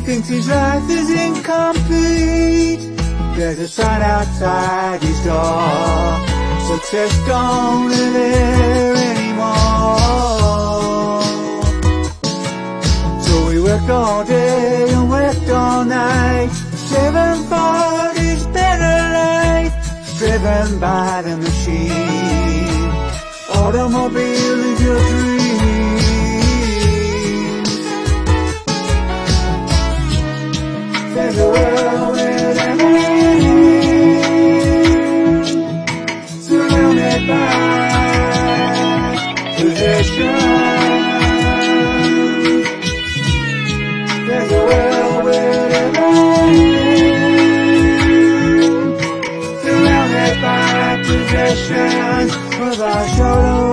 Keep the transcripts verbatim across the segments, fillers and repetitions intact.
thinks his life is incomplete. There's a sign outside his door. Success don't live there anymore. So we worked all day and worked all night. Seven forties better life, driven by the machine. Automobile is your dream. There's a world where the man surrounded by possession. There's a world where the man surrounded by possessions of our shadow.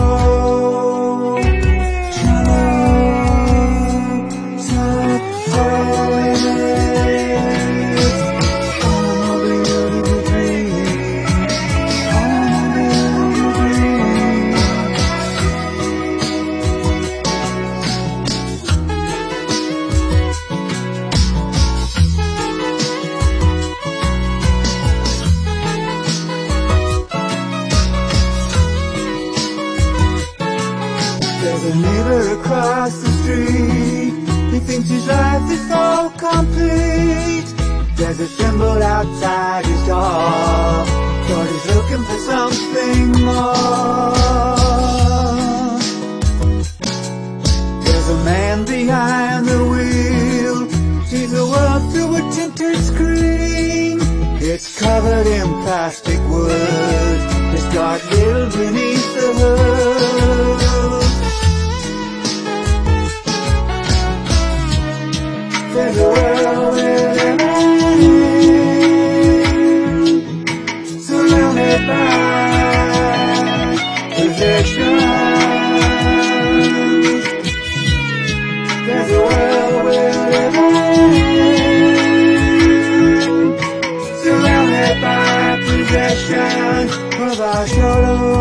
There's a neighbor across the street. He thinks his life is so complete. There's a symbol outside his door, but he's looking for something more. There's a man behind the wheel, sees the world through a tinted screen. It's covered in plastic wood, it's dark little beneath the hood. There's a world where the man surrounded by possessions. There's a world where the man surrounded by possessions of our shadow.